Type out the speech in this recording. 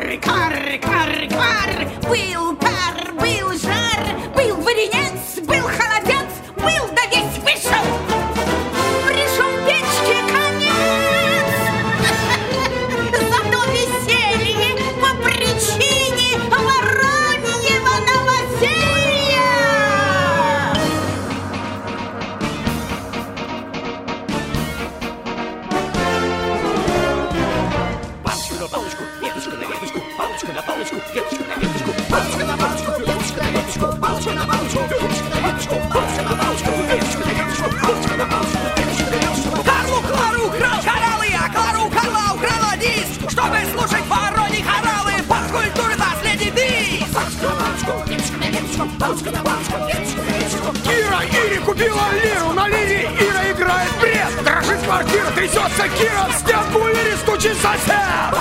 Кар. Был пар, был жар, был варенец, был холодец, был да весь вышел. Пришел печке конец. Зато веселье по причине Вороньего новоселья. Палочку на палочку, веточку на веточку, палочку на палочку, веточку на веточку, палочка на палочку, веточка на веточку, палочка на палочку, веточка на веточку, палочка на палочку, веточка на веточку, палочка на палочку, веточка на веточку. Карлу Клару украл кораллы, а Клару Карла украла диск, чтобы слушать вороний хоралы, поп-культуры наследие бис. Палочка на палочку, веточка на веточку, палочка на палочку, веточка на веточку. Кира Ире купила лиру, на лире Ира играет бред. Дрожит квартира, трясется Кира, в стенку Ире стучит сосед.